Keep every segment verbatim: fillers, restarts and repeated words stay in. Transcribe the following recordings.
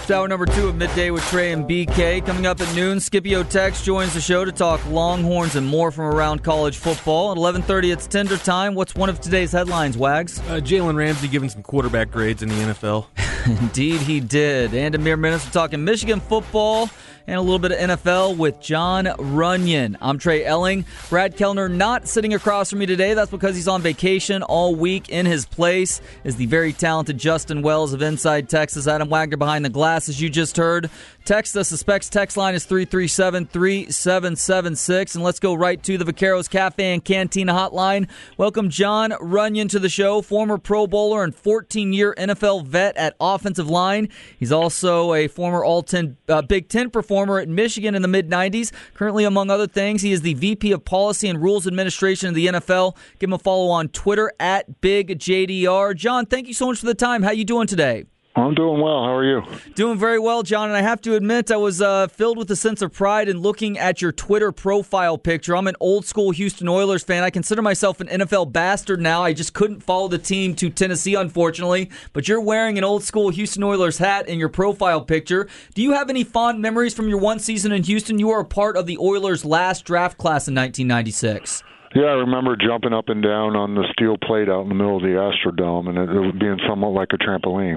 It's hour number two of Midday with Trey and B K. Coming up at noon, Scipio Tex joins the show to talk Longhorns and more from around college football. At eleven thirty, it's Tender Time. What's one of today's headlines, Wags? Uh, Jalen Ramsey giving some quarterback grades in the N F L. Indeed, he did. And in mere minutes, we're talking Michigan football and a little bit of N F L with Jon Runyan. I'm Trey Elling. Brad Kellner not sitting across from me today. That's because he's on vacation all week. In his place is the very talented Justin Wells of Inside Texas. Adam Wagner behind the glass, as you just heard. Text us. The Specs text line is three three seven, three seven seven six. And let's go right to the Vaqueros Cafe and Cantina hotline. Welcome Jon Runyan to the show, former Pro Bowler and fourteen-year N F L vet at offensive line. He's also a former All-Ten uh, Big Ten performer at Michigan in the mid nineties. Currently, among other things, he is the V P of Policy and Rules Administration of the N F L. Give him a follow on Twitter at Big J D R. Jon, thank you so much for the time. How you doing today? I'm doing well. How are you? Doing very well, Jon, and I have to admit I was uh, filled with a sense of pride in looking at your Twitter profile picture. I'm an old-school Houston Oilers fan. I consider myself an N F L bastard now. I just couldn't follow the team to Tennessee, unfortunately, but you're wearing an old-school Houston Oilers hat in your profile picture. Do you have any fond memories from your one season in Houston? You were a part of the Oilers' last draft class in nineteen ninety-six. Yeah, I remember jumping up and down on the steel plate out in the middle of the Astrodome, and it, it being somewhat like a trampoline.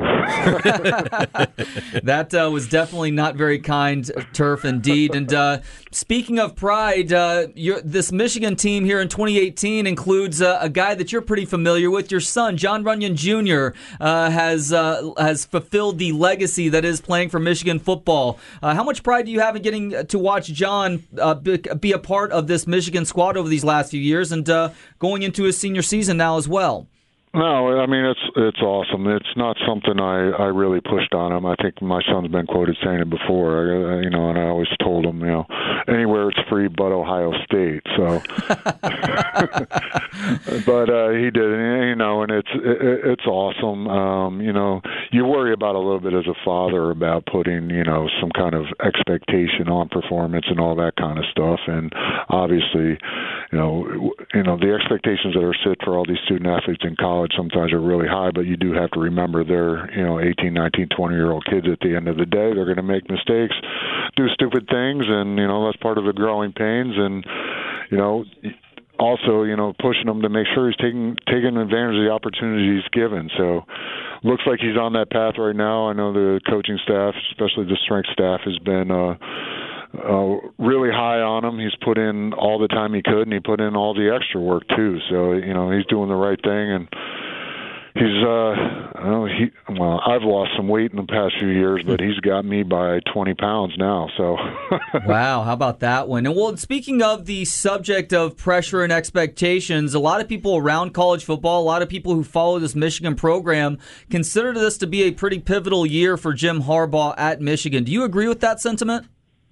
That uh, was definitely not very kind turf indeed. And uh, speaking of pride, uh, you're, this Michigan team here in twenty eighteen includes uh, a guy that you're pretty familiar with. Your son, Jon Runyan Junior, uh, has uh, has fulfilled the legacy that is playing for Michigan football. Uh, how much pride do you have in getting to watch Jon uh, be a part of this Michigan squad over these last few years and uh, going into his senior season now as well? No, I mean, it's it's awesome. It's not something I, I really pushed on him. I think my son's been quoted saying it before, I, you know, and I always told him, you know, anywhere it's free but Ohio State. So, but uh, he did, and, you know, and it's it, it's awesome. Um, you know, you worry about a little bit as a father about putting, you know, some kind of expectation on performance and all that kind of stuff. And obviously, you know, you know, the expectations that are set for all these student athletes in college sometimes are really high, but you do have to remember they're, you know, eighteen, nineteen, twenty-year-old kids at the end of the day. They're going to make mistakes, do stupid things, and, you know, that's part of the growing pains. And, you know, also, you know, pushing him to make sure he's taking taking advantage of the opportunities he's given. So looks like he's on that path right now. I know the coaching staff, especially the strength staff, has been uh, Uh, really high on him. He's put in all the time he could, and he put in all the extra work too. So, you know, he's doing the right thing, and he's uh, I don't know, he well, I've lost some weight in the past few years, but he's got me by twenty pounds now. So, wow, how about that one? And well, speaking of the subject of pressure and expectations, a lot of people around college football, a lot of people who follow this Michigan program, consider this to be a pretty pivotal year for Jim Harbaugh at Michigan. Do you agree with that sentiment?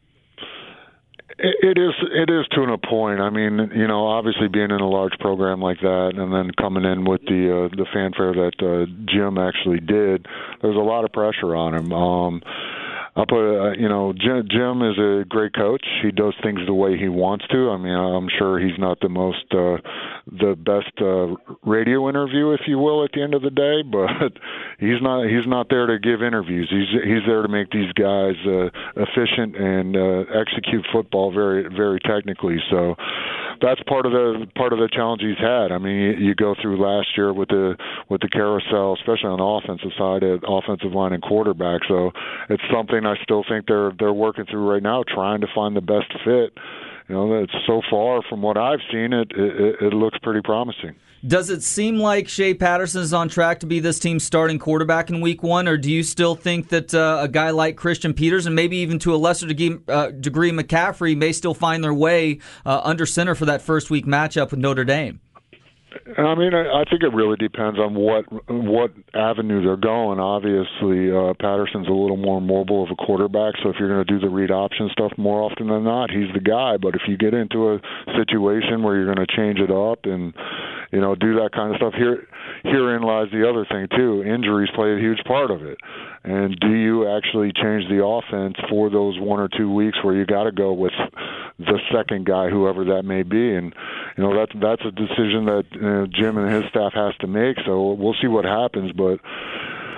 It is. It is to a point. I mean, you know, obviously being in a large program like that, and then coming in with the uh, the fanfare that uh, Jim actually did, there's a lot of pressure on him. Um, I'll put, uh, you know, Jim, Jim is a great coach. He does things the way he wants to. I mean, I'm sure he's not the most, uh, the best uh, radio interview, if you will, at the end of the day. But he's not. He's not there to give interviews. He's he's there to make these guys uh, efficient and uh, execute football very very technically. So that's part of the part of the challenge he's had. I mean, you, you go through last year with the with the carousel, especially on the offensive side, at offensive line and quarterback. So it's something I still think they're they're working through right now, trying to find the best fit. You know, it's so far from what I've seen, it it, it looks pretty promising. Does it seem like Shea Patterson is on track to be this team's starting quarterback in week one, or do you still think that uh, a guy like Christian Peters and maybe even to a lesser degree, uh, degree McCaffrey may still find their way uh, under center for that first week matchup with Notre Dame? I mean, I think it really depends on what what avenue they're going. Obviously, uh, Patterson's a little more mobile of a quarterback, so if you're going to do the read option stuff more often than not, he's the guy. But if you get into a situation where you're going to change it up and, you know, do that kind of stuff, here herein lies the other thing too. Injuries play a huge part of it. And do you actually change the offense for those one or two weeks where you got to go with the second guy, whoever that may be? And, you know, that's that's a decision that uh, Jim and his staff has to make. So we'll see what happens. But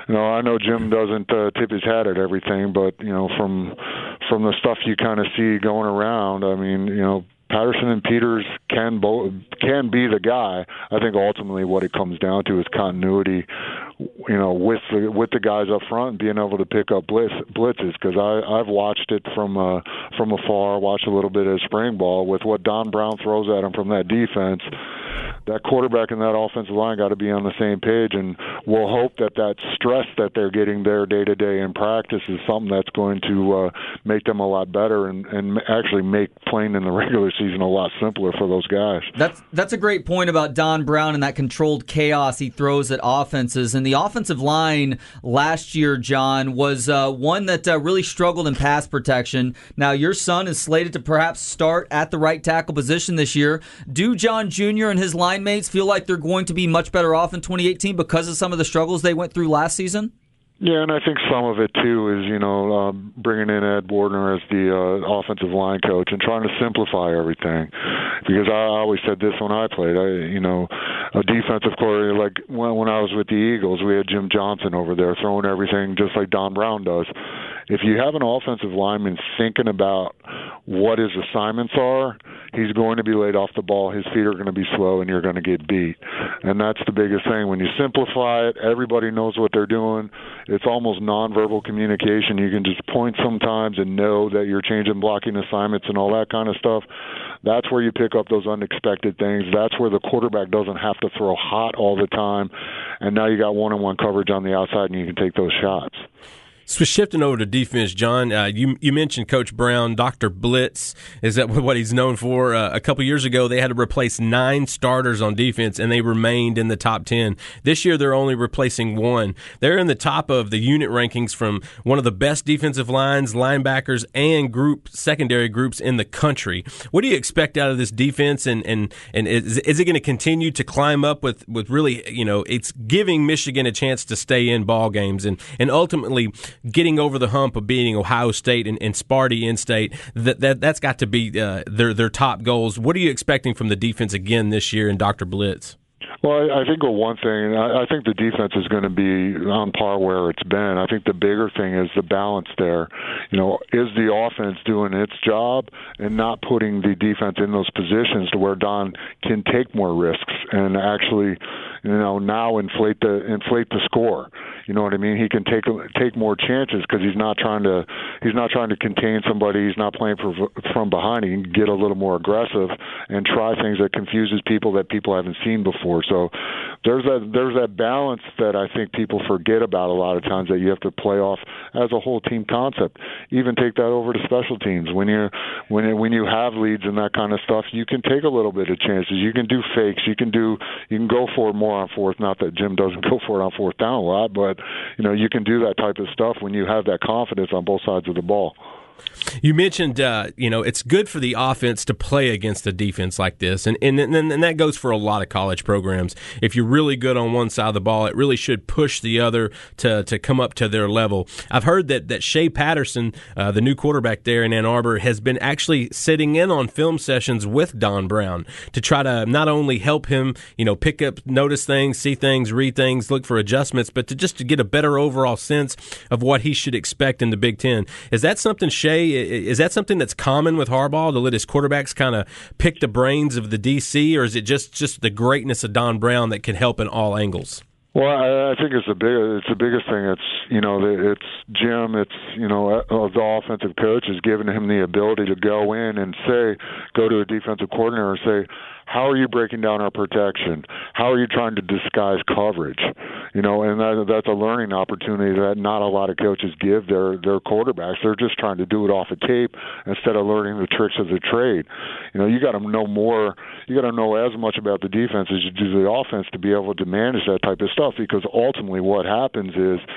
you know, I know Jim doesn't uh, tip his hat at everything, but you know, from from the stuff you kind of see going around, I mean, you know, Patterson and Peters can both can be the guy. I think ultimately what it comes down to is continuity, you know, with the with the guys up front and being able to pick up blitz, blitzes. Because I I've watched it from uh, from afar, watched a little bit of spring ball with what Don Brown throws at him from that defense. That quarterback and that offensive line got to be on the same page, and we'll hope that that stress that they're getting there day to day in practice is something that's going to uh, make them a lot better and, and actually make playing in the regular season a lot simpler for those guys. That's that's a great point about Don Brown and that controlled chaos he throws at offenses. And the offensive line last year, John, was uh, one that uh, really struggled in pass protection. Now, your son is slated to perhaps start at the right tackle position this year. Do John Junior and his line mates feel like they're going to be much better off in twenty eighteen because of some of the struggles they went through last season? Yeah, and I think some of it, too, is, you know, uh, bringing in Ed Wardner as the uh, offensive line coach and trying to simplify everything. Because I always said this when I played. I, you know, a defensive coordinator, like when, when I was with the Eagles, we had Jim Johnson over there throwing everything just like Don Brown does. If you have an offensive lineman thinking about what his assignments are, he's going to be laid off the ball, his feet are going to be slow, and you're going to get beat. And that's the biggest thing. When you simplify it, everybody knows what they're doing. It's almost nonverbal communication. You can just point sometimes and know that you're changing blocking assignments and all that kind of stuff. That's where you pick up those unexpected things. That's where the quarterback doesn't have to throw hot all the time. And now you got one-on-one coverage on the outside, and you can take those shots. So shifting over to defense, John, uh, you you mentioned Coach Brown, Doctor Blitz. Is that what he's known for? Uh, a couple years ago, they had to replace nine starters on defense, and they remained in the top ten. This year, they're only replacing one. They're in the top of the unit rankings from one of the best defensive lines, linebackers, and group secondary groups in the country. What do you expect out of this defense, and and, and is, is it going to continue to climb up with, with really, you know, it's giving Michigan a chance to stay in ball games and, and ultimately getting over the hump of beating Ohio State and, and Sparty in-state, that, that, that's got to be uh, their their top goals. What are you expecting from the defense again this year in Doctor Blitz? Well, I think one thing, I think the defense is going to be on par where it's been. I think the bigger thing is the balance there. You know, is the offense doing its job and not putting the defense in those positions to where Don can take more risks and actually, you know, now inflate the inflate the score. You know what I mean? He can take take more chances because he's not trying to he's not trying to contain somebody. He's not playing for, from behind. He can get a little more aggressive and try things that confuses people that people haven't seen before. So there's that there's that balance that I think people forget about a lot of times, that you have to play off as a whole team concept. Even take that over to special teams. When you when you, when you have leads and that kind of stuff, you can take a little bit of chances. You can do fakes. You can do you can go for it more on fourth. Not that Jim doesn't go for it on fourth down a lot, but you know, you can do that type of stuff when you have that confidence on both sides of the ball. You mentioned, uh, you know, it's good for the offense to play against a defense like this, and and, and and that goes for a lot of college programs. If you're really good on one side of the ball, it really should push the other to to come up to their level. I've heard that that Shea Patterson, uh, the new quarterback there in Ann Arbor, has been actually sitting in on film sessions with Don Brown to try to not only help him, you know, pick up, notice things, see things, read things, look for adjustments, but to just to get a better overall sense of what he should expect in the Big Ten. Is that something, Shea? Is that something that's common with Harbaugh, to let his quarterbacks kind of pick the brains of the D C, or is it just, just the greatness of Don Brown that can help in all angles? Well, I, I think it's the big, it's the biggest thing. It's you know, it's Jim. It's you know, uh, the offensive coach is giving him the ability to go in and say, go to a defensive coordinator and say, how are you breaking down our protection? How are you trying to disguise coverage? You know, and that, that's a learning opportunity that not a lot of coaches give their, their quarterbacks. They're just trying to do it off of tape instead of learning the tricks of the trade. You know, you got to know more. You got to know as much about the defense as you do the offense to be able to manage that type of stuff. Because ultimately, what happens is,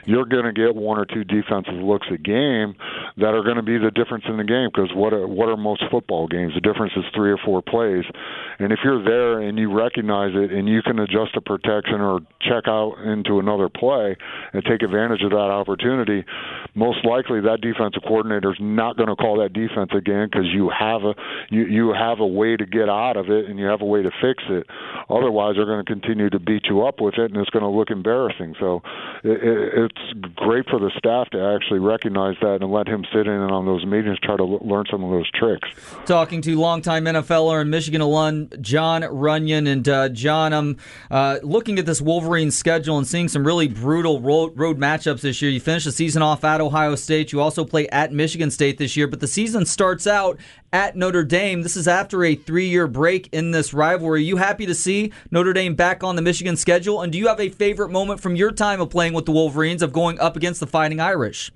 you're going to get one or two defensive looks a game that are going to be the difference in the game. Because what are, what are most football games? The difference is three or four plays. And if you're there and you recognize it and you can adjust a protection or check out into another play and take advantage of that opportunity, most likely that defensive coordinator is not going to call that defense again, because you have a you, you have a way to get out of it and you have a way to fix it. Otherwise, they're going to continue to beat you up with it, and it's going to look embarrassing. So it, it, it's great for the staff to actually recognize that and let him sit in on those meetings, try to l- learn some of those tricks. Talking to longtime NFLer and Michigan alum Jon Runyan. And uh, John, I'm uh, looking at this Wolverine schedule and seeing some really brutal road, road matchups this year. You finished the season off at Ohio State. You also play at Michigan State this year, but the season starts out at Notre Dame. This is after a three-year break in this rivalry. Are you happy to see Notre Dame back on the Michigan schedule? And do you have a favorite moment from your time of playing with the Wolverines of going up against the Fighting Irish?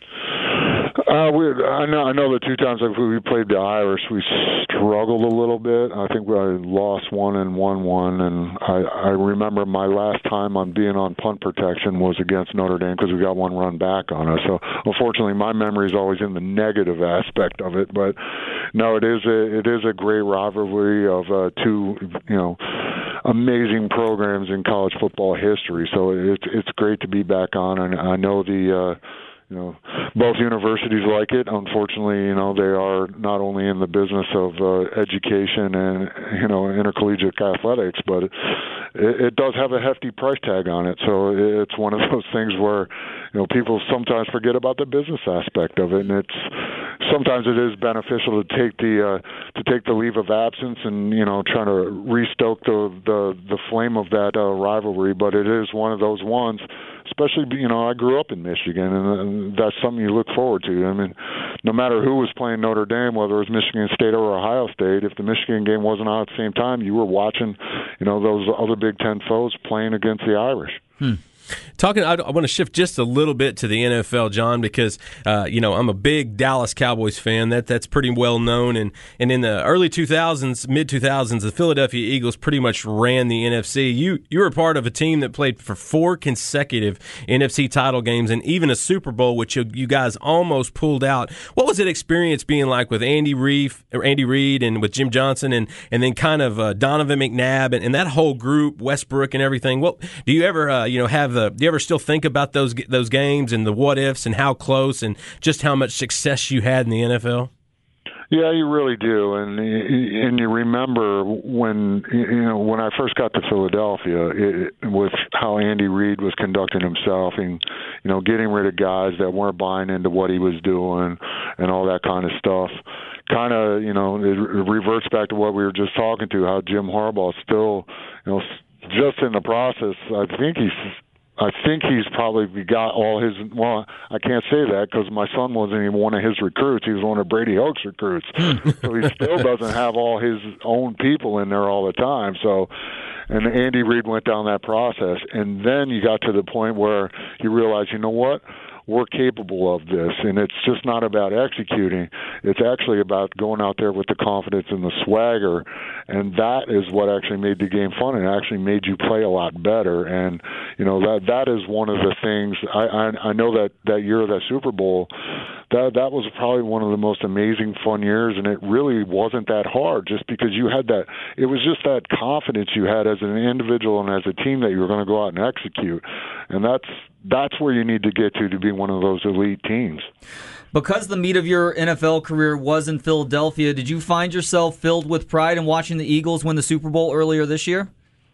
Uh, we, I know. I know the two times we played the Irish, we struggled a little bit. I think we lost one and won one. And I, I remember my last time on being on punt protection was against Notre Dame because we got one run back on us. So unfortunately, my memory is always in the negative aspect of it. But no, it is a it is a great rivalry of uh, two, you know, amazing programs in college football history. So it's it's great to be back on, and I know the. Uh, You know, both universities like it. Unfortunately, you know, they are not only in the business of uh, education and, you know, intercollegiate athletics, but it, it does have a hefty price tag on it. So it's one of those things where, you know, people sometimes forget about the business aspect of it, and it's sometimes it is beneficial to take the uh, to take the leave of absence and, you know, trying to restoke the the, the flame of that uh, rivalry. But it is one of those ones. Especially, you know, I grew up in Michigan, and that's something you look forward to. I mean, no matter who was playing Notre Dame, whether it was Michigan State or Ohio State, if the Michigan game wasn't on at the same time, you were watching, you know, those other Big Ten foes playing against the Irish. Hmm. Talking, I, I want to shift just a little bit to the N F L, John, because uh, you know I'm a big Dallas Cowboys fan. That that's pretty well known, and and in the early two thousands, mid two thousands, the Philadelphia Eagles pretty much ran the N F C. You you were part of a team that played for four consecutive N F C title games and even a Super Bowl, which you, you guys almost pulled out. What was that experience being like with Andy Reid, or Andy Reid, and with Jim Johnson, and and then kind of uh, Donovan McNabb and, and that whole group, Westbrook and everything? What do you ever uh, you know have the do you ever still think about those those games and the what ifs and how close and just how much success you had in the N F L? Yeah, you really do, and and you remember when you know when I first got to Philadelphia, it, with how Andy Reid was conducting himself, and you know getting rid of guys that weren't buying into what he was doing, and all that kind of stuff. Kind of, you know, it reverts back to what we were just talking to, how Jim Harbaugh still, you know, just in the process. I think he's. I think he's probably got all his, well, I can't say that because my son wasn't even one of his recruits. He was one of Brady Hoke's recruits. So he still doesn't have all his own people in there all the time. So, and Andy Reid went down that process. And then you got to the point where you realize, you know what? We're capable of this, and it's just not about executing. It's actually about going out there with the confidence and the swagger, and that is what actually made the game fun and actually made you play a lot better. And you know that that is one of the things. I I, I know that that year of that Super Bowl, that that was probably one of the most amazing fun years, and it really wasn't that hard just because you had that. It was just that confidence you had as an individual and as a team that you were going to go out and execute, and that's. That's where you need to get to to be one of those elite teams. Because the meat of your N F L career was in Philadelphia, did you find yourself filled with pride in watching the Eagles win the Super Bowl earlier this year?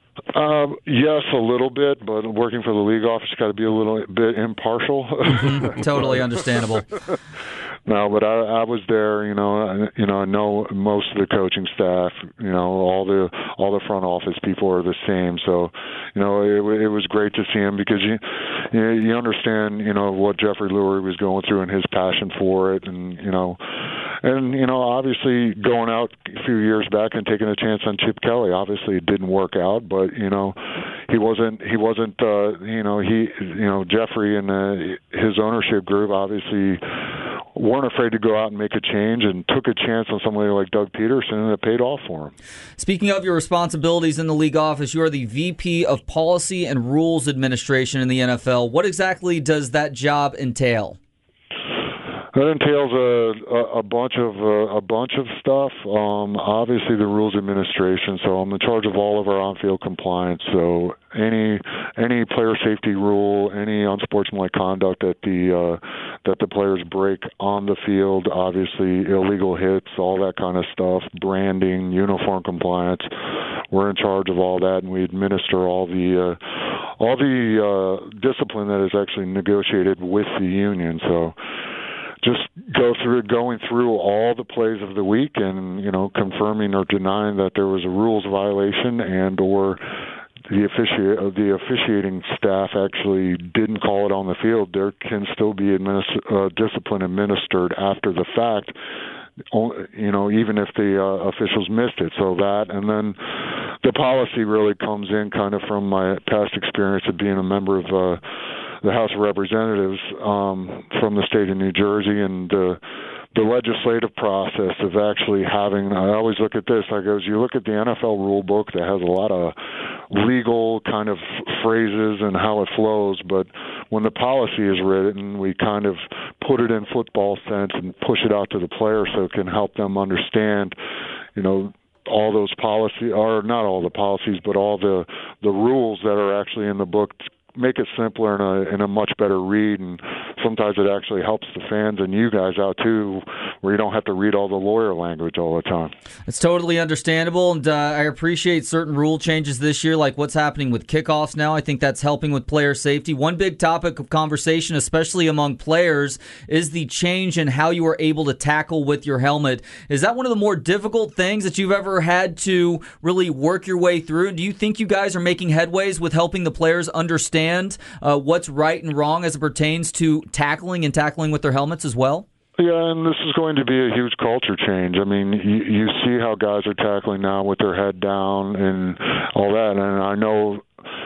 Um, yes, a little bit, but working for the league office, got to be a little bit impartial. Mm-hmm. Totally understandable. No, but I, I was there. You know, I, you know, I know most of the coaching staff. You know, all the all the front office people are the same. So, you know, it, it was great to see him because you you, you understand, you know, what Jeffrey Lurie was going through and his passion for it, and you know, and you know, obviously going out a few years back and taking a chance on Chip Kelly. Obviously, it didn't work out, but you know, he wasn't he wasn't uh, you know he you know Jeffrey and uh, his ownership group obviously weren't afraid to go out and make a change and took a chance on somebody like Doug Peterson, and it paid off for him. Speaking of your responsibilities in the league office, you are the V P of Policy and Rules Administration in the N F L. What exactly does that job entail? That entails a, a, a bunch of uh, a bunch of stuff. Um, obviously, the rules administration. So I'm in charge of all of our on-field compliance. So any any player safety rule, any unsportsmanlike conduct that the uh, that the players break on the field, obviously illegal hits, all that kind of stuff, branding, uniform compliance. We're in charge of all that, and we administer all the uh, all the uh, discipline that is actually negotiated with the union. So. Just go through going through all the plays of the week and, you know, confirming or denying that there was a rules violation and or the offici- the officiating staff actually didn't call it on the field. There can still be administ- uh, discipline administered after the fact, you know, even if the uh, officials missed it. So that, and then the policy really comes in kind of from my past experience of being a member of uh, the House of Representatives um, from the state of New Jersey, and uh, the legislative process of actually having, I always look at this, I goes, you look at the N F L rule book that has a lot of legal kind of phrases and how it flows, but when the policy is written, we kind of put it in football sense and push it out to the players so it can help them understand, you know, all those policies, or not all the policies, but all the, the rules that are actually in the book, make it simpler and a, and a much better read, and sometimes it actually helps the fans and you guys out too, where you don't have to read all the lawyer language all the time. It's totally understandable, and uh, I appreciate certain rule changes this year, like what's happening with kickoffs now. I think that's helping with player safety. One big topic of conversation, especially among players, is the change in how you are able to tackle with your helmet. Is that one of the more difficult things that you've ever had to really work your way through? Do you think you guys are making headways with helping the players understand Uh, what's right and wrong as it pertains to tackling and tackling with their helmets as well? Yeah, and this is going to be a huge culture change. I mean, you, you see how guys are tackling now with their head down and all that, and I know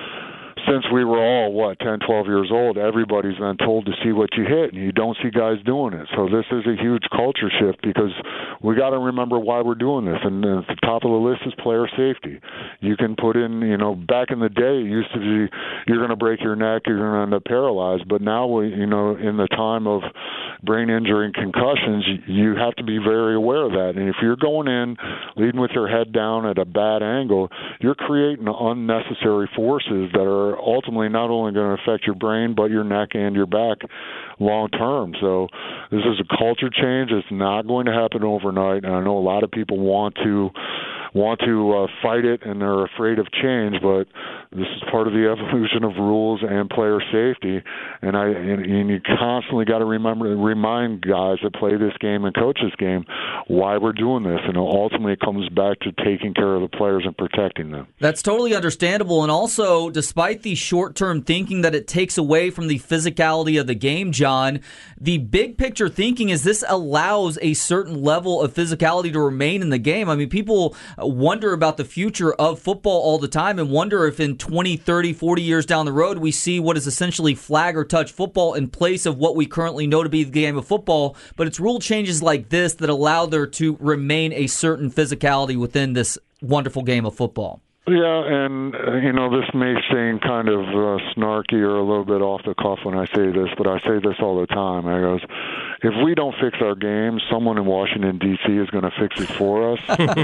since we were all, what, ten, twelve years old, everybody's been told to see what you hit, and you don't see guys doing it. So this is a huge culture shift because we got to remember why we're doing this. And at the top of the list is player safety. You can put in, you know, back in the day, it used to be you're going to break your neck, you're going to end up paralyzed. But now, we, you know, in the time of brain injury and concussions, you have to be very aware of that. And if you're going in, leading with your head down at a bad angle, you're creating unnecessary forces that are ultimately not only going to affect your brain, but your neck and your back long term. So this is a culture change. It's not going to happen overnight. And I know a lot of people want to want to uh, fight it, and they're afraid of change, but this is part of the evolution of rules and player safety. And I and, and you constantly got to remember remind guys that play this game and coach this game why we're doing this. And ultimately, it comes back to taking care of the players and protecting them. That's totally understandable. And also, despite the short-term thinking that it takes away from the physicality of the game, John, the big picture thinking is this allows a certain level of physicality to remain in the game. I mean, people wonder about the future of football all the time and wonder if in twenty, thirty, forty years down the road we see what is essentially flag or touch football in place of what we currently know to be the game of football. But it's rule changes like this that allow there to remain a certain physicality within this wonderful game of football. Yeah, and, uh, you know, this may seem kind of uh, snarky or a little bit off the cuff when I say this, but I say this all the time. I goes, if we don't fix our game, someone in Washington, D C is going to fix it for us.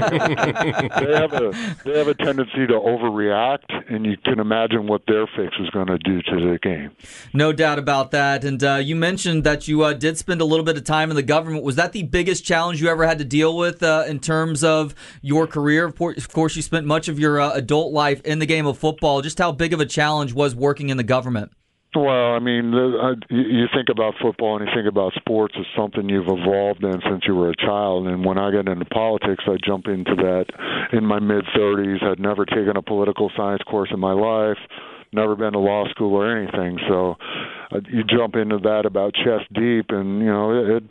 they have a they have a tendency to overreact, and you can imagine what their fix is going to do to the game. No doubt about that. And uh, you mentioned that you uh, did spend a little bit of time in the government. Was that the biggest challenge you ever had to deal with uh, in terms of your career? Of course, you spent much of your uh, adult life in the game of football. Just how big of a challenge was working in the government? Well, I mean, you think about football and you think about sports as something you've evolved in since you were a child. And when I got into politics, I jumped into that in my mid-thirties. I'd never taken a political science course in my life, never been to law school or anything. So uh, you jump into that about chest deep, and, you know, it,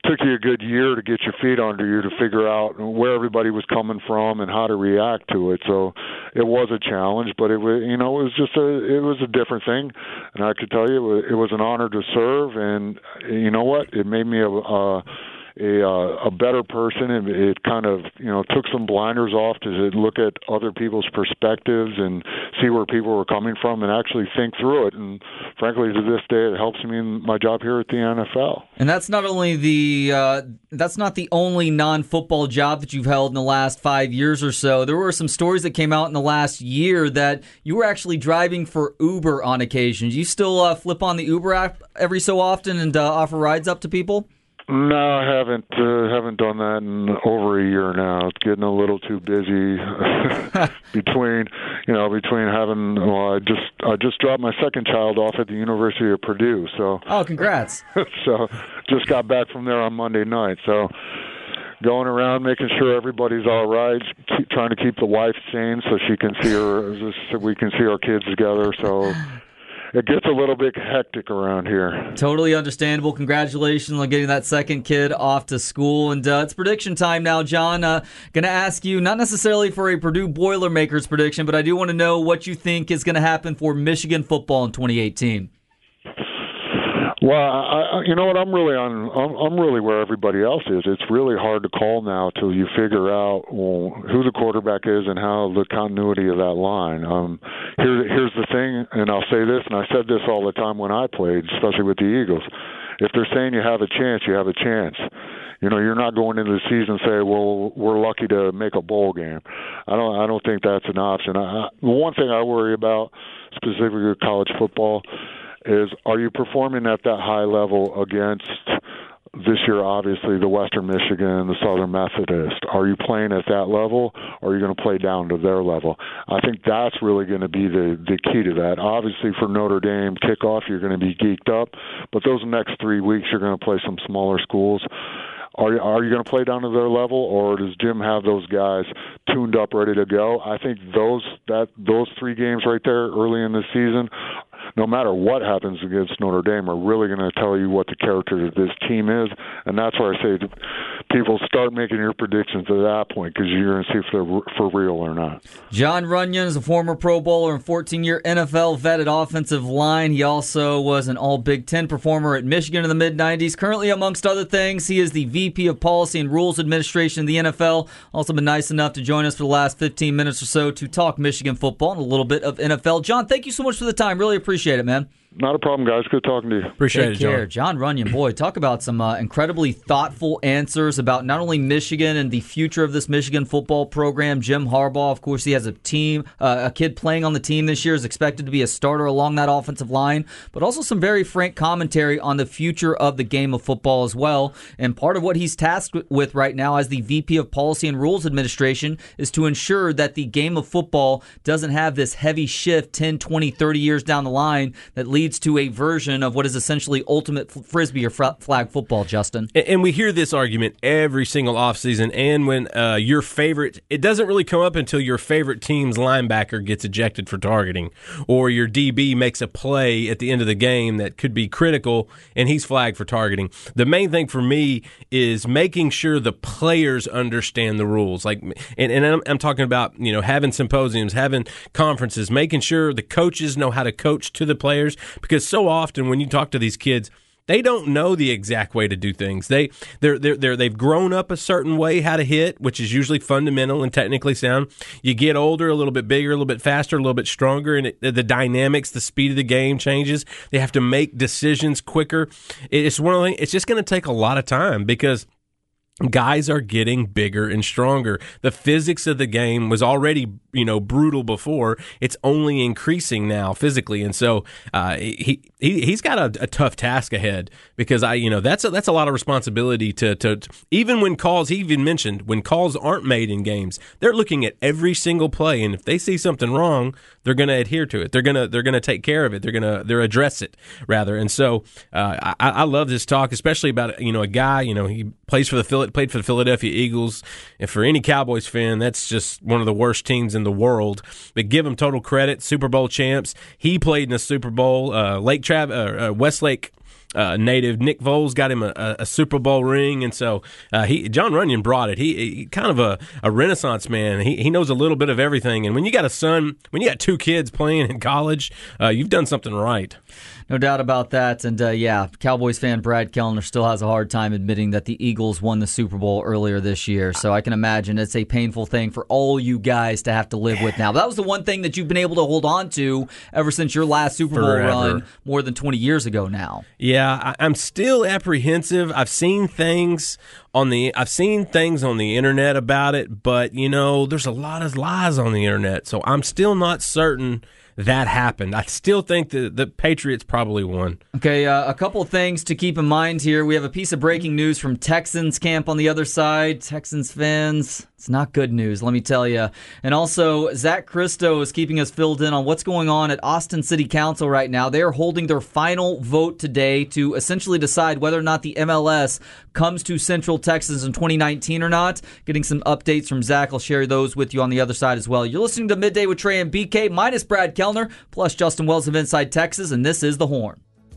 took you a good year to get your feet under you to figure out where everybody was coming from and how to react to it. So it was a challenge, but it was, you know, it was just a, it was a different thing. And I could tell you, it was, it was an honor to serve. And you know what? It made me a, a A, uh, a better person, and it kind of, you know, took some blinders off to look at other people's perspectives and see where people were coming from and actually think through it. And frankly, to this day, it helps me in my job here at the N F L. And that's not only the uh, that's not the only non-football job that you've held in the last five years or so. There were some stories that came out in the last year that you were actually driving for Uber on occasions. You still uh, flip on the Uber app every so often and uh, offer rides up to people? No, I haven't uh, haven't done that in over a year now. It's getting a little too busy between, you know, between having. Well, I just I just dropped my second child off at the University of Purdue. So oh, congrats! So just got back from there on Monday night. So going around making sure everybody's all right, keep, trying to keep the wife sane so she can see her, so we can see our kids together. So. It gets a little bit hectic around here. Totally understandable. Congratulations on getting that second kid off to school. And uh, it's prediction time now, John. Uh, going to ask you, not necessarily for a Purdue Boilermakers prediction, but I do want to know what you think is going to happen for Michigan football in twenty eighteen. Well, I, you know what? I'm really on. I'm, I'm really where everybody else is. It's really hard to call now till you figure out well, who the quarterback is and how the continuity of that line. Um, here, here's the thing, and I'll say this, and I said this all the time when I played, especially with the Eagles. If they're saying you have a chance, you have a chance. You know, you're not going into the season and say, "Well, we're lucky to make a bowl game." I don't. I don't think that's an option. I, the one thing I worry about, specifically with college football, is are you performing at that high level against this year, obviously, the Western Michigan, the Southern Methodist? Are you playing at that level, or are you going to play down to their level? I think that's really going to be the, the key to that. Obviously, for Notre Dame kickoff, you're going to be geeked up, but those next three weeks, you're going to play some smaller schools. Are, are you going to play down to their level, or does Jim have those guys tuned up, ready to go? I think those that those three games right there early in the season, no matter what happens against Notre Dame, are really going to tell you what the character of this team is. And that's where I say to people, start making your predictions at that point, because you're going to see if they're for real or not. Jon Runyan is a former Pro Bowler and fourteen-year N F L vet at offensive line. He also was an All-Big Ten performer at Michigan in the mid nineties. Currently, amongst other things, he is the V P of Policy and Rules Administration in the N F L. Also been nice enough to join us for the last fifteen minutes or so to talk Michigan football and a little bit of N F L. John, thank you so much for the time. Really appreciate it, man. Not a problem, guys. Good talking to you. Appreciate Take it, John. care. Jon Runyan, boy, talk about some uh, incredibly thoughtful answers about not only Michigan and the future of this Michigan football program. Jim Harbaugh, of course, he has a team, uh, a kid playing on the team this year, is expected to be a starter along that offensive line, but also some very frank commentary on the future of the game of football as well. And part of what he's tasked with right now as the V P of Policy and Rules Administration is to ensure that the game of football doesn't have this heavy shift ten, twenty, thirty years down the line that leads to a version of what is essentially ultimate frisbee or flag football, Justin. And we hear this argument every single offseason, and when uh, your favorite, it doesn't really come up until your favorite team's linebacker gets ejected for targeting, or your D B makes a play at the end of the game that could be critical, and he's flagged for targeting. The main thing for me is making sure the players understand the rules. Like, and, and I'm, I'm talking about, you know, having symposiums, having conferences, making sure the coaches know how to coach to the players. Because so often when you talk to these kids, they don't know the exact way to do things. They they're they're, they're they've grown up a certain way how to hit, which is usually fundamental and technically sound. You get older, a little bit bigger, a little bit faster, a little bit stronger, and it, the dynamics, the speed of the game changes. They have to make decisions quicker. It's one of the, it's just going to take a lot of time because guys are getting bigger and stronger. The physics of the game was already, you know, brutal before. It's only increasing now physically, and so uh, he he he's got a, a tough task ahead because I, you know, that's a, that's a lot of responsibility to, to to even when calls. He even mentioned when calls aren't made in games, they're looking at every single play, and if they see something wrong, they're going to adhere to it. They're gonna they're gonna take care of it. They're gonna they're address it rather. And so uh, I, I love this talk, especially about, you know, a guy, you know, he plays for the Phil- played for the Philadelphia Eagles, and for any Cowboys fan, that's just one of the worst teams in the world. But give him total credit, Super Bowl champs. He played in the Super Bowl. Uh, Lake Trav, uh, uh, Westlake uh, native. Nick Foles got him a, a, a Super Bowl ring, and so uh, he Jon Runyan brought it. He, he kind of a, a Renaissance man. He he knows a little bit of everything. And when you got a son, when you got two kids playing in college, uh, you've done something right. No doubt about that. And, uh, yeah, Cowboys fan Brad Kellner still has a hard time admitting that the Eagles won the Super Bowl earlier this year. So I can imagine it's a painful thing for all you guys to have to live with now. But that was the one thing that you've been able to hold on to ever since your last Super Bowl Forever. run more than twenty years ago now. Yeah, I, I'm still apprehensive. I've seen things on the I've seen things on the internet about it, but, you know, there's a lot of lies on the internet. So I'm still not certain that happened. I still think that the Patriots probably won. Okay, uh, a couple of things to keep in mind here. We have a piece of breaking news from Texans camp on the other side. Texans fans, it's not good news, let me tell you. And also, Zach Christo is keeping us filled in on what's going on at Austin City Council right now. They are holding their final vote today to essentially decide whether or not the M L S comes to Central Texas in twenty nineteen or not. Getting some updates from Zach. I'll share those with you on the other side as well. You're listening to Midday with Trey and B K, minus Brad Kellner, plus Justin Wells of Inside Texas, and this is The Horn.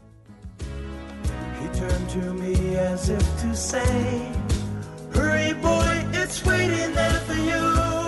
He turned to me as if to say, hurry boy, it's waiting there for you.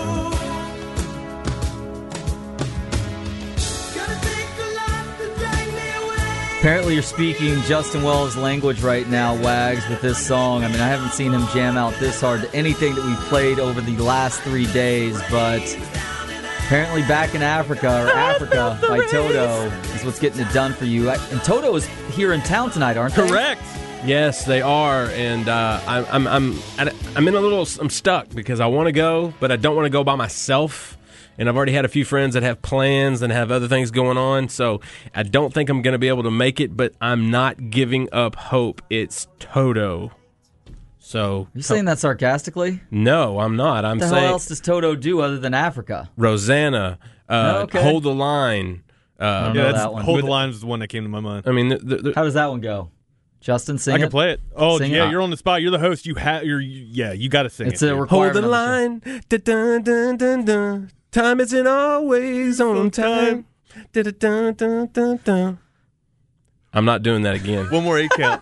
Gonna take a lot to drag me away. Apparently you're speaking Justin Wells language right now, Wags, with this song. I mean, I haven't seen him jam out this hard to anything that we've played over the last three days, but apparently Back in Africa, or Africa, by Toto is what's getting it done for you. And Toto is here in town tonight, aren't they? Correct. Yes, they are, and uh, I'm I'm I'm I'm in a little I'm stuck because I want to go, but I don't want to go by myself. And I've already had a few friends that have plans and have other things going on, so I don't think I'm going to be able to make it. But I'm not giving up hope. It's Toto. So Are you saying that sarcastically? no, I'm not. I'm What the saying hell else does Toto do other than Africa? Rosanna, uh, Oh, okay. Hold the Line. Uh, I don't know Yeah, that that's one. Hold the Line is the one that came to my mind. I mean, the, the, the, How does that one go? Justin, sing I can it? play it. Oh, Sing yeah, it. you're on the spot. You're the host. You have. You're. Yeah, you got to sing It's it. a dude. requirement. Hold the of the show. line. Dun, dun, dun, dun. Time isn't always on time. Dun, dun, dun, dun, dun. I'm not doing that again. One more eight count.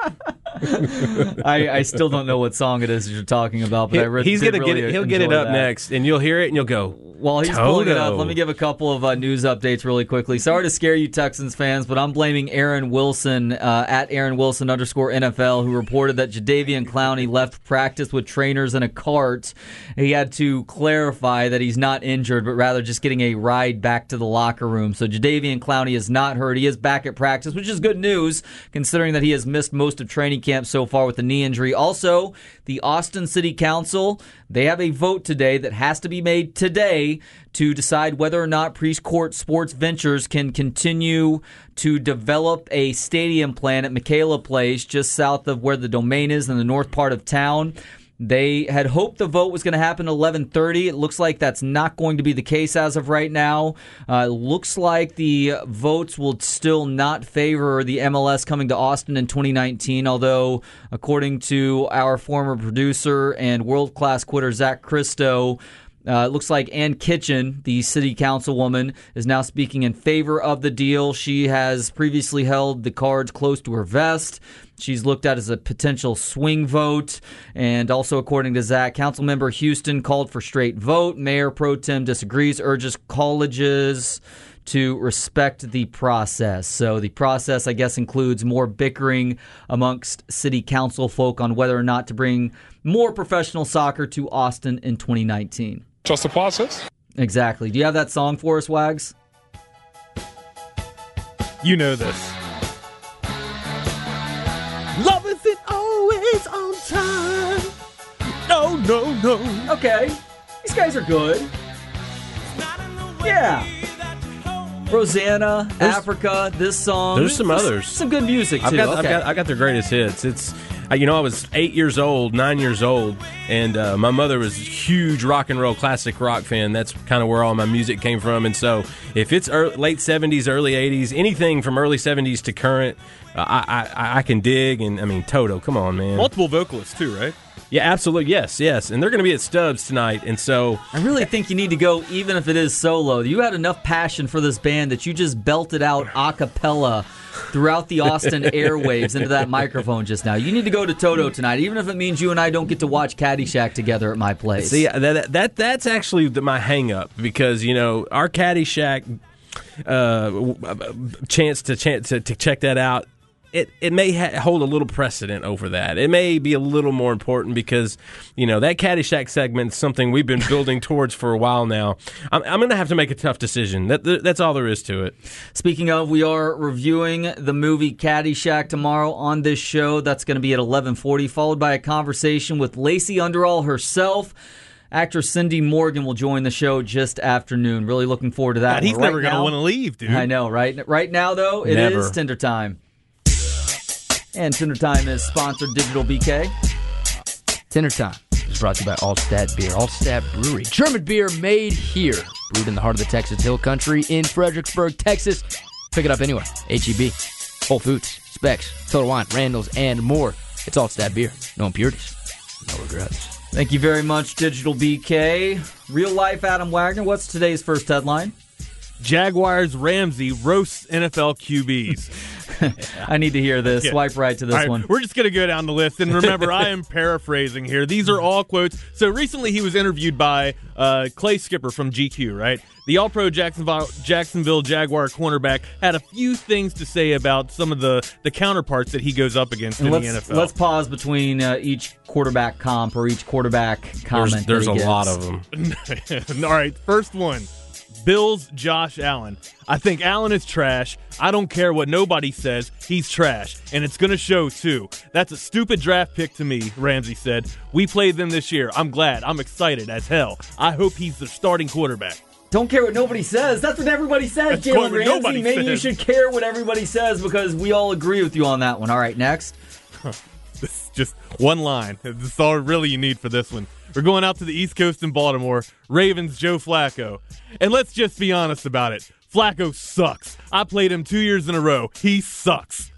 I, I still don't know what song it is that you're talking about, but He- I re- he's did gonna really get it. He'll get it enjoy up that. next, and you'll hear it, and you'll go. While he's pulling it up, Toto. let me give a couple of uh, news updates really quickly. Sorry to scare you Texans fans, but I'm blaming Aaron Wilson, uh, at Aaron Wilson underscore N F L, who reported that Jadeveon Clowney left practice with trainers in a cart. He had to clarify that he's not injured, but rather just getting a ride back to the locker room. So Jadeveon Clowney is not hurt. He is back at practice, which is good news, considering that he has missed most of training camp so far with the knee injury. Also, the Austin City Council, they have a vote today that has to be made today to decide whether or not Precourt Sports Ventures can continue to develop a stadium plan at Michaela Place, just south of where the Domain is in the north part of town. They had hoped the vote was going to happen at eleven thirty. It looks like that's not going to be the case as of right now. Uh, it looks like the votes will still not favor the M L S coming to Austin in twenty nineteen, although according to our former producer and world-class quitter Zach Christo, Uh, it looks like Ann Kitchen, the city councilwoman, is now speaking in favor of the deal. She has previously held the cards close to her vest. She's looked at as a potential swing vote. And also, according to Zach, Councilmember Houston called for straight vote. Mayor Pro Tem disagrees, urges colleges to respect the process. So the process, I guess, includes more bickering amongst city council folk on whether or not to bring more professional soccer to Austin in twenty nineteen. Trust the process. Exactly. Do you have that song for us, Wags? You know this. Love isn't always on time. No, no, no. Okay. These guys are good. Yeah. Rosanna, There's- Africa, this song. There's some There's others. Some good music, too. I've got, I've Okay. got, I got their greatest hits. It's, I- you know, I was eight years old, nine years old, and uh, my mother was a huge rock and roll, classic rock fan. That's kind of where all my music came from. And so, if it's early, late seventies, early eighties, anything from early seventies to current, uh, I, I I can dig. And I mean, Toto, come on, man. Multiple vocalists too, right? Yeah, absolutely. Yes, yes. And they're going to be at Stubbs tonight. And so, I really think you need to go, even if it is solo. You had enough passion for this band that you just belted out a cappella throughout the Austin airwaves into that microphone just now. You need to go to Toto tonight, even if it means you and I don't get to watch Caddyshack together at my place. See, that, that that's actually the, my hang-up because, you know, our Caddyshack uh, chance to, chance to to check that out, It it may ha- hold a little precedent over that. It may be a little more important because, you know, that Caddyshack segment is something we've been building towards for a while now. I'm, I'm going to have to make a tough decision. That That's all there is to it. Speaking of, we are reviewing the movie Caddyshack tomorrow on this show. That's going to be at eleven forty, followed by a conversation with Lacey Underall herself. Actress Cindy Morgan will join the show just after noon. Really looking forward to that. God, he's right never going to want to leave, dude. I know, right? Right now, though, it Never. is Tinder Time. And Tinder Time is sponsored Digital B K. Tinder Time is brought to you by Altstadt Beer. Altstadt Brewery. German beer made here. Brewed in the heart of the Texas Hill Country in Fredericksburg, Texas. Pick it up anywhere. H E B, Whole Foods, Specs, Total Wine, Randall's, and more. It's Altstadt Beer. No impurities. No regrets. Thank you very much, Digital B K. Real life Adam Wagner, what's today's first headline? Jaguars Ramsey roasts N F L Q Bs. I need to hear this. Yeah. Swipe right to this All right, one. We're just going to go down the list. And remember, I am paraphrasing here. These are all quotes. So recently he was interviewed by uh, Clay Skipper from G Q, right? The All-Pro Jacksonville, Jacksonville Jaguar cornerback had a few things to say about some of the, the counterparts that he goes up against And in let's, the N F L. Let's pause between uh, each quarterback comp or each quarterback comment. There's, there's that a he lot gives. of them. All right, first one. Bills Josh Allen. I think Allen is trash. I don't care what nobody says. He's trash. And it's going to show, too. That's a stupid draft pick to me, Ramsey said. We played them this year. I'm glad. I'm excited as hell. I hope he's the starting quarterback. Don't care what nobody says. That's what everybody says, That's what Jalen Ramsey. nobody Maybe you says. should care what everybody says because we all agree with you on that one. All right, next. This is just one line. This is all really you need for this one. We're going out to the East Coast in Baltimore. Ravens Joe Flacco. And let's just be honest about it. Flacco sucks. I played him two years in a row. He sucks.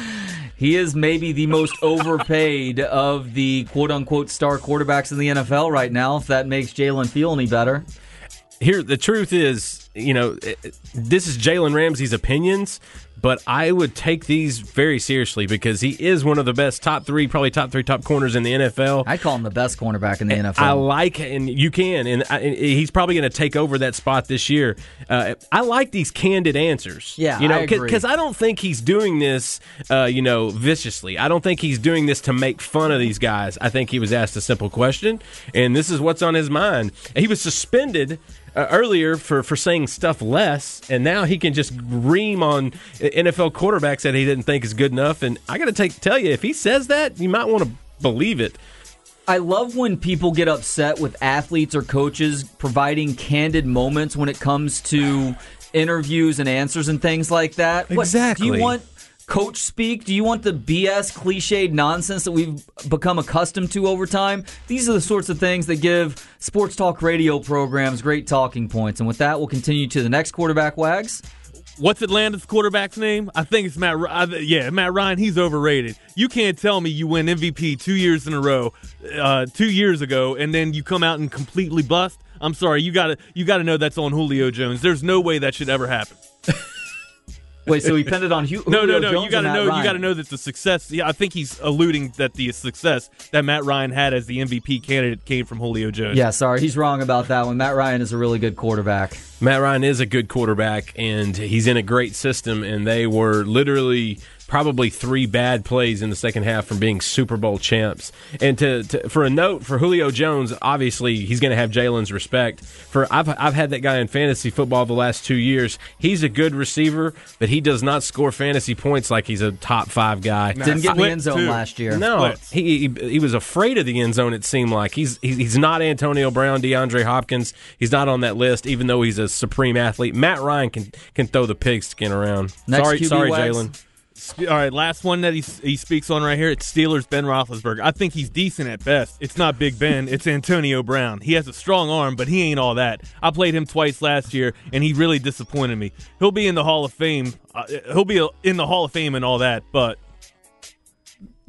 He is maybe the most overpaid of the quote-unquote star quarterbacks in the N F L right now, if that makes Jalen feel any better. Here, the truth is, you know, this is Jalen Ramsey's opinions, but I would take these very seriously because he is one of the best top three, probably top three, top corners in the N F L. I call him the best cornerback in the N F L. I like, and you can, and, I, and he's probably going to take over that spot this year. Uh, I like these candid answers. Yeah, you know, I agree. Because I don't think he's doing this, uh, you know, viciously. I don't think he's doing this to make fun of these guys. I think he was asked a simple question, and this is what's on his mind. He was suspended Uh, earlier for, for saying stuff less, and now he can just ream on N F L quarterbacks that he didn't think is good enough. And I got to take tell you, if he says that, you might want to believe it. I love when people get upset with athletes or coaches providing candid moments when it comes to interviews and answers and things like that. What, Exactly. do you want coach speak? Do you want the B S cliched nonsense that we've become accustomed to over time? These are the sorts of things that give sports talk radio programs great talking points. And with that, we'll continue to the next quarterback, Wags. What's Atlanta's quarterback's name? I think it's Matt. I, yeah, Matt Ryan. He's overrated. You can't tell me you win M V P two years in a row, uh, two years ago, and then you come out and completely bust. I'm sorry. You gotta you gotta know that's on Julio Jones. There's no way that should ever happen. Wait, so he pinned it on Julio No, no, no. Jones You gotta or Matt know. Ryan? You gotta know that the success. Yeah, I think he's alluding that the success that Matt Ryan had as the M V P candidate came from Julio Jones. Yeah, sorry, he's wrong about that one. Matt Ryan is a really good quarterback. Matt Ryan is a good quarterback, and he's in a great system, and they were literally probably three bad plays in the second half from being Super Bowl champs. And to, to for a note for Julio Jones, obviously he's going to have Jalen's respect. For I've I've had that guy in fantasy football the last two years. He's a good receiver, but he does not score fantasy points like he's a top five guy. Didn't get in the Split end zone too. last year. No, Splits. he, he he was afraid of the end zone. It seemed like he's he- he's not Antonio Brown, DeAndre Hopkins. He's not on that list, even though he's a supreme athlete. Matt Ryan can can throw the pigskin around. Next sorry, Q B sorry, Wags. Jalen. All right, last one that he he speaks on right here. It's Steelers Ben Roethlisberger. I think he's decent at best. It's not Big Ben. It's Antonio Brown. He has a strong arm, but he ain't all that. I played him twice last year, and he really disappointed me. He'll be in the Hall of Fame. Uh, he'll be in the Hall of Fame and all that, but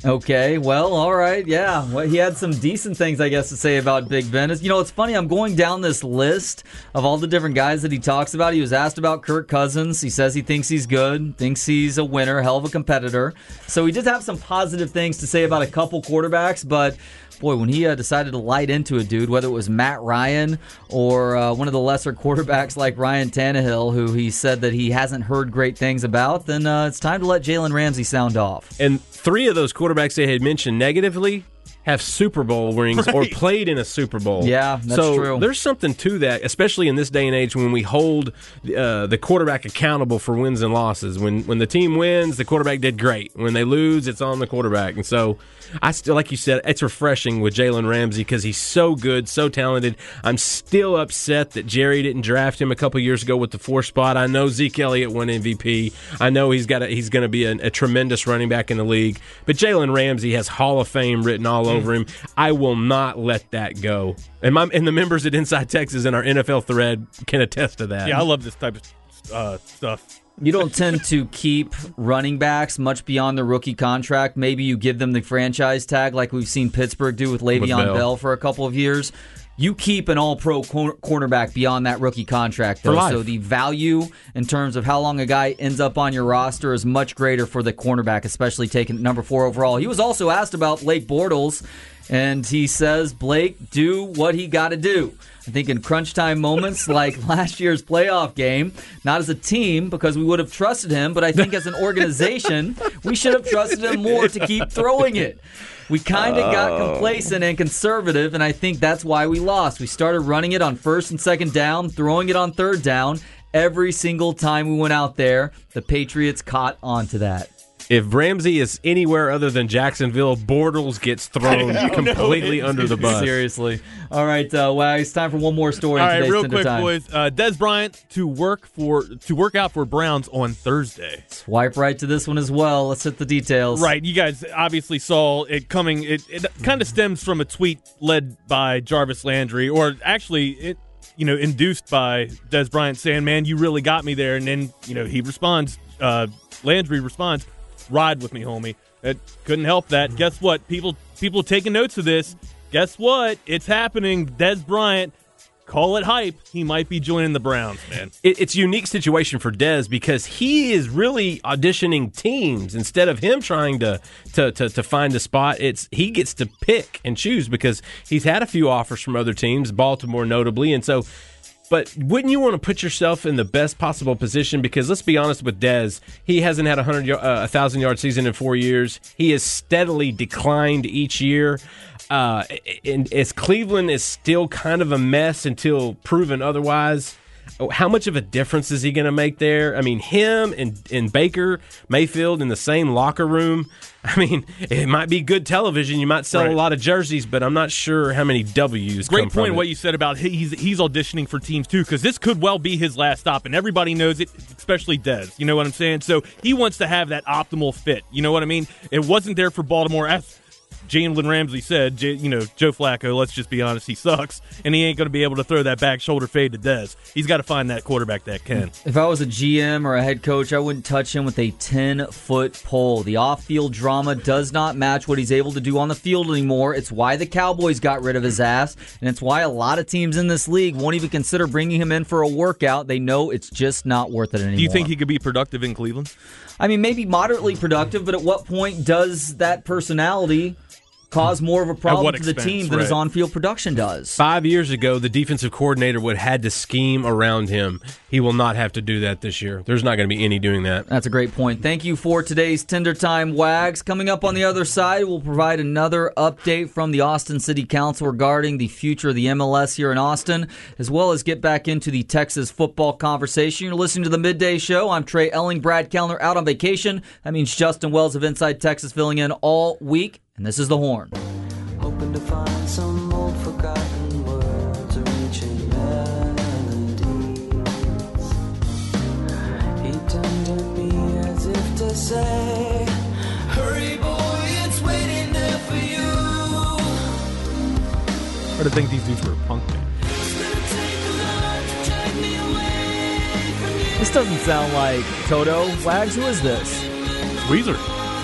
Okay, well, all right, yeah. Well, he had some decent things, I guess, to say about Big Ben. You know, it's funny, I'm going down this list of all the different guys that he talks about. He was asked about Kirk Cousins. He says he thinks he's good, thinks he's a winner, hell of a competitor. So he did have some positive things to say about a couple quarterbacks, but boy, when he uh, decided to light into a dude, whether it was Matt Ryan or uh, one of the lesser quarterbacks like Ryan Tannehill, who he said that he hasn't heard great things about, then uh, it's time to let Jalen Ramsey sound off. And three of those quarterbacks they had mentioned negatively have Super Bowl rings right. or played in a Super Bowl. Yeah, that's so true. There's something to that, especially in this day and age when we hold uh, the quarterback accountable for wins and losses. When when the team wins, the quarterback did great. When they lose, it's on the quarterback. And so I still, like you said, it's refreshing with Jalen Ramsey because he's so good, so talented. I'm still upset that Jerry didn't draft him a couple years ago with the four spot. I know Zeke Elliott won M V P. I know he's got a, he's going to be a, a tremendous running back in the league. But Jalen Ramsey has Hall of Fame written all over him. I will not let that go. And my and the members at Inside Texas in our N F L thread can attest to that. Yeah, I love this type of uh, stuff. You don't tend to keep running backs much beyond their rookie contract. Maybe you give them the franchise tag like we've seen Pittsburgh do with Le'Veon With Bell. Bell for a couple of years. You keep an all-pro cor- cornerback beyond that rookie contract, though. For life. So the value in terms of how long a guy ends up on your roster is much greater for the cornerback, especially taking number four overall. He was also asked about Blake Bortles, and he says, Blake, do what he got to do. I think in crunch time moments like last year's playoff game, not as a team because we would have trusted him, but I think as an organization, we should have trusted him more to keep throwing it. We kind of got complacent and conservative, and I think that's why we lost. We started running it on first and second down, throwing it on third down. Every single time we went out there, the Patriots caught on to that. If Ramsey is anywhere other than Jacksonville, Bortles gets thrown completely under the bus. Seriously. All right, uh, well, it's time for one more story. All in right, today's real Tender quick, Time. boys. Uh, Dez Bryant to work for to work out for Browns on Thursday. Swipe right to this one as well. Let's hit the details. Right, you guys obviously saw it coming. It, it kind of stems from a tweet led by Jarvis Landry, or actually, it you know induced by Dez Bryant saying, "Man, you really got me there." And then you know he responds. Uh, Landry responds, "Ride with me, homie." It couldn't help that. Guess what? People people taking notes of this. Guess what? It's happening. Dez Bryant, call it hype. He might be joining the Browns, man. It, it's a unique situation for Dez because he is really auditioning teams instead of him trying to, to, to, to find a spot. It's he gets to pick and choose because he's had a few offers from other teams, Baltimore notably, and so. But wouldn't you want to put yourself in the best possible position? Because let's be honest with Dez, he hasn't had a hundred, uh, a thousand yard season in four years. He has steadily declined each year. Uh, and as Cleveland is still kind of a mess until proven otherwise. How much of a difference is he going to make there? I mean, him and, and Baker Mayfield in the same locker room. I mean, it might be good television. You might sell right. a lot of jerseys, but I'm not sure how many W's Great come from point it. what you said about he's he's auditioning for teams too, because this could well be his last stop, and everybody knows it, especially Dez. You know what I'm saying? So he wants to have that optimal fit. You know what I mean? It wasn't there for Baltimore. As Jalen Ramsey said, you know, Joe Flacco, let's just be honest, he sucks, and he ain't going to be able to throw that back shoulder fade to Dez. He's got to find that quarterback that can. If I was a G M or a head coach, I wouldn't touch him with a ten-foot pole. The off-field drama does not match what he's able to do on the field anymore. It's why the Cowboys got rid of his ass, and it's why a lot of teams in this league won't even consider bringing him in for a workout. They know it's just not worth it anymore. Do you think he could be productive in Cleveland? I mean, maybe moderately productive, but at what point does that personality cause more of a problem to expense, the team than right. his on-field production does? Five years ago, the defensive coordinator would have had to scheme around him. He will not have to do that this year. There's not going to be any doing that. That's a great point. Thank you for today's Tender Time Wags. Coming up on the other side, we'll provide another update from the Austin City Council regarding the future of the M L S here in Austin, as well as get back into the Texas football conversation. You're listening to the Midday Show. I'm Trey Elling. Brad Kellner out on vacation. That means Justin Wells of Inside Texas filling in all week. And this is The Horn. Hoping to find some old forgotten words or ancient melodies. He turned to me as if to say, hurry boy, it's waiting there for you. I would think these dudes were a punk band. It's gonna take a lot to drag me away from you. This doesn't sound like Toto. Wags, who is this? Weezer.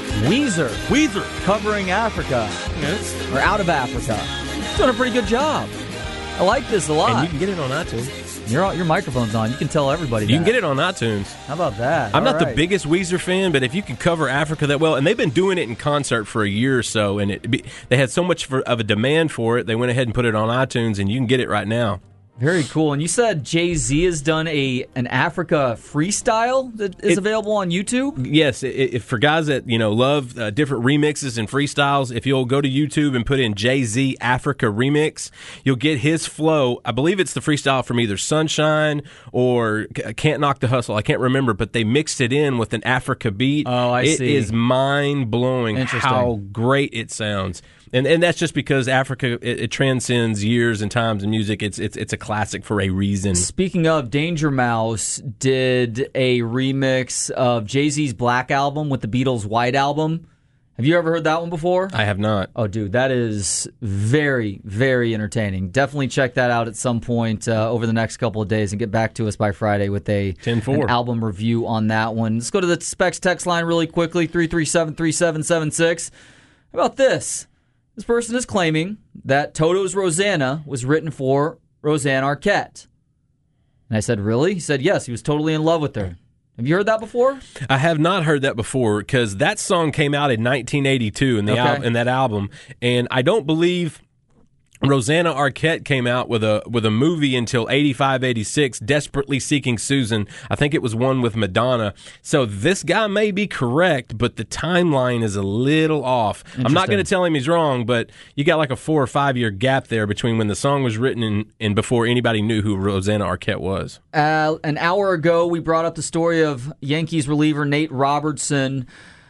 Weezer Weezer. covering Africa, Yes. or Out of Africa. Doing a pretty good job. I like this a lot. And you can get it on iTunes. Your, your microphone's on. You can tell everybody You that. can get it on iTunes. How about that? I'm All not the right. biggest Weezer fan, but if you can cover Africa that well, and they've been doing it in concert for a year or so, and it, they had so much for, of a demand for it, they went ahead and put it on iTunes, and you can get it right now. Very cool. And you said Jay-Z has done a an Africa freestyle that is It- available on YouTube? Yes, if for guys that you know love uh, different remixes and freestyles, if you'll go to YouTube and put in Jay-Z Africa remix, you'll get his flow. I believe it's the freestyle from either Sunshine or Can't Knock the Hustle. I can't remember, but they mixed it in with an Africa beat. Oh, I it see. It is mind blowing Interesting. how great it sounds. And and that's just because Africa it, it transcends years and times in music. It's it's it's a classic for a reason. Speaking of, Danger Mouse did a remix of Jay-Z's Black Album with the Beatles' White Album. Have you ever heard that one before? I have not. Oh, dude, that is very, very entertaining. Definitely check that out at some point uh, over the next couple of days and get back to us by Friday with a ten four. an album review on that one. Let's go to the Specs text line really quickly, three three seven, three seven seven six. How about this? This person is claiming that Toto's Rosanna was written for Roseanne Arquette. And I said, really? He said, yes, he was totally in love with her. Have you heard that before? I have not heard that before because that song came out in nineteen eighty-two in the Okay. al- in that album, and I don't believe Rosanna Arquette came out with a with a movie until eighty-five, eighty-six, Desperately Seeking Susan. I think it was one with Madonna. So this guy may be correct, but the timeline is a little off. I'm not going to tell him he's wrong, but you got like a four or five year gap there between when the song was written and, and before anybody knew who Rosanna Arquette was. Uh, an hour ago, we brought up the story of Yankees reliever Nate Robertson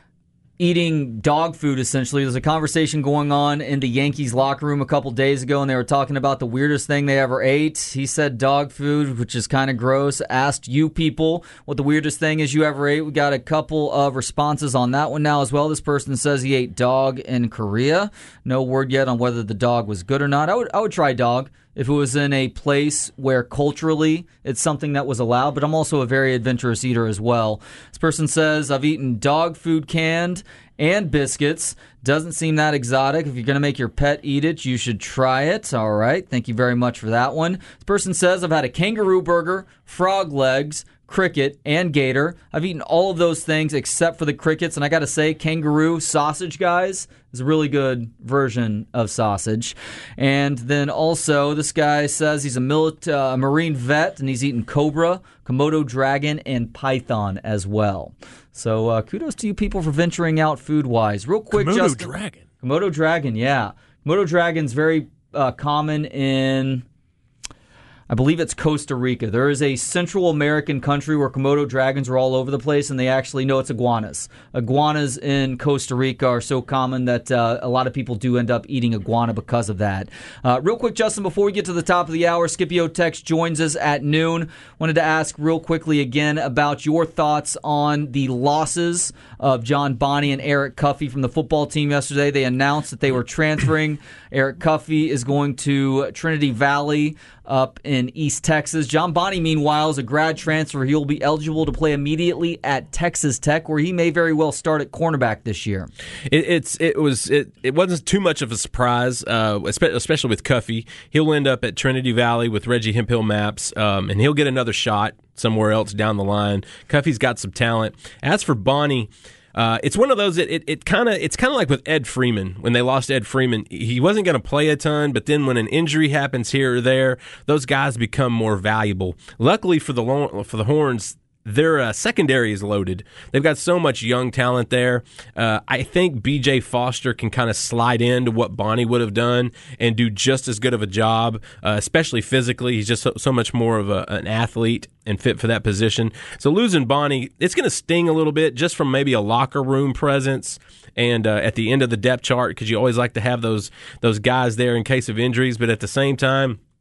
eating dog food, essentially. There's a conversation going on in the Yankees locker room a couple days ago, and they were talking about the weirdest thing they ever ate. He said dog food, which is kind of gross. Asked you people what the weirdest thing is you ever ate. We got a couple of responses on that one now as well. This person says he ate dog in Korea. No word yet on whether the dog was good or not. I would, I would try dog if it was in a place where culturally it's something that was allowed, but I'm also a very adventurous eater as well. This person says, I've eaten dog food canned and biscuits. Doesn't seem that exotic. If you're going to make your pet eat it, you should try it. All right. Thank you very much for that one. This person says, I've had a kangaroo burger, frog legs, cricket, and gator. I've eaten all of those things except for the crickets, and I got to say, kangaroo sausage, guys, is a really good version of sausage. And then also, this guy says he's a milit- uh, marine vet, and he's eaten cobra, Komodo dragon, and python as well. So uh, kudos to you people for venturing out food-wise. Real quick, Komodo Justin. dragon. Komodo dragon, yeah. Komodo dragon's very uh, common in, I believe it's Costa Rica. There is a Central American country where Komodo dragons are all over the place, and they actually know it's iguanas. Iguanas in Costa Rica are so common that uh, a lot of people do end up eating iguana because of that. Uh, real quick, Justin, before we get to the top of the hour, Scipio Tex joins us at noon. Wanted to ask real quickly again about your thoughts on the losses of John Bonney and Eric Cuffey from the football team yesterday. They announced that they were transferring. Eric Cuffey is going to Trinity Valley up in East Texas. John Bonney, meanwhile, is a grad transfer. He will be eligible to play immediately at Texas Tech, where he may very well start at cornerback this year. It, it's it was it, it wasn't too much of a surprise, uh, especially with Cuffey. He'll end up at Trinity Valley with Reggie Hemphill Maps, um, and he'll get another shot somewhere else down the line. Cuffey's got some talent. As for Bonney, Uh, it's one of those that it, it kind of it's kind of like with Ed Freeman when they lost Ed Freeman. He wasn't going to play a ton, but then when an injury happens here or there, those guys become more valuable. Luckily for the for the Horns, their uh, secondary is loaded. They've got so much young talent there. Uh, I think B J Foster can kind of slide into what Bonney would have done and do just as good of a job, uh, especially physically. He's just so, so much more of a, an athlete and fit for that position. So losing Bonney, it's going to sting a little bit just from maybe a locker room presence and uh, at the end of the depth chart, because you always like to have those those guys there in case of injuries. But at the same time,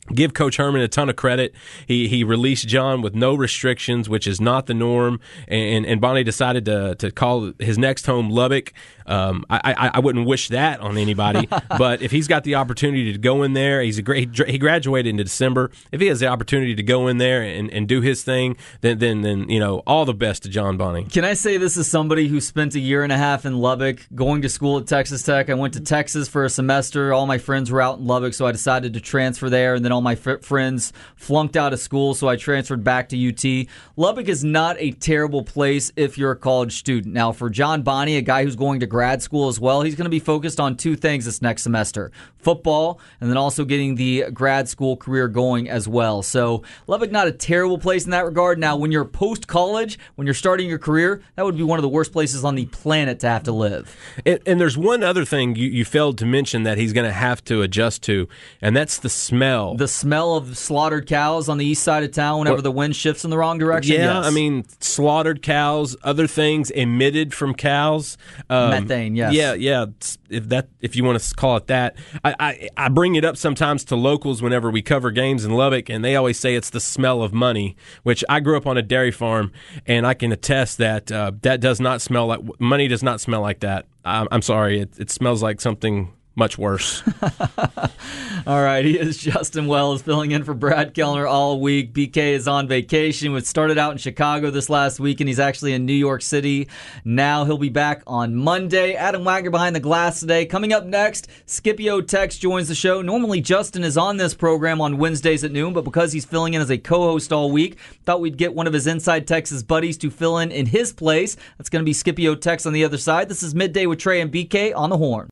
give Coach Herman a ton of credit. He he released John with no restrictions, which is not the norm. And and Bonnie decided to to call his next home Lubbock. Um, I, I I wouldn't wish that on anybody, but if he's got the opportunity to go in there, he's a great. He graduated in December. If he has the opportunity to go in there and, and do his thing, then then then you know all the best to John Bonnie. Can I say this is somebody who spent a year and a half in Lubbock, going to school at Texas Tech? I went to Texas for a semester. All my friends were out in Lubbock, so I decided to transfer there, and then all my f- friends flunked out of school, so I transferred back to U T. Lubbock is not a terrible place if you're a college student. Now, for John Bonnie, a guy who's going to grad school as well, he's going to be focused on two things this next semester: football, and then also getting the grad school career going as well. So Lubbock, not a terrible place in that regard. Now, when you're post-college, when you're starting your career, that would be one of the worst places on the planet to have to live. And, and there's one other thing you, you failed to mention that he's going to have to adjust to, and that's the smell. The smell of slaughtered cows on the east side of town whenever well, the wind shifts in the wrong direction. Yeah, yes. I mean, slaughtered cows, other things emitted from cows. Um, Methane, yes. Yeah, yeah. If that, if you want to call it that, I, I, I bring it up sometimes to locals whenever we cover games in Lubbock, and they always say it's the smell of money. Which I grew up on a dairy farm, and I can attest that uh, that does not smell like money. Does not smell like that. I'm, I'm sorry, it, it smells like something much worse. All right, he is Justin Wells filling in for Brad Kellner all week. B K is on vacation. We started out in Chicago this last week, and he's actually in New York City. Now he'll be back on Monday. Adam Wagner behind the glass today. Coming up next, Scipio Tex joins the show. Normally, Justin is on this program on Wednesdays at noon, but because he's filling in as a co-host all week, thought we'd get one of his Inside Texas buddies to fill in in his place. That's going to be Scipio Tex on the other side. This is Midday with Trey and B K on the Horn.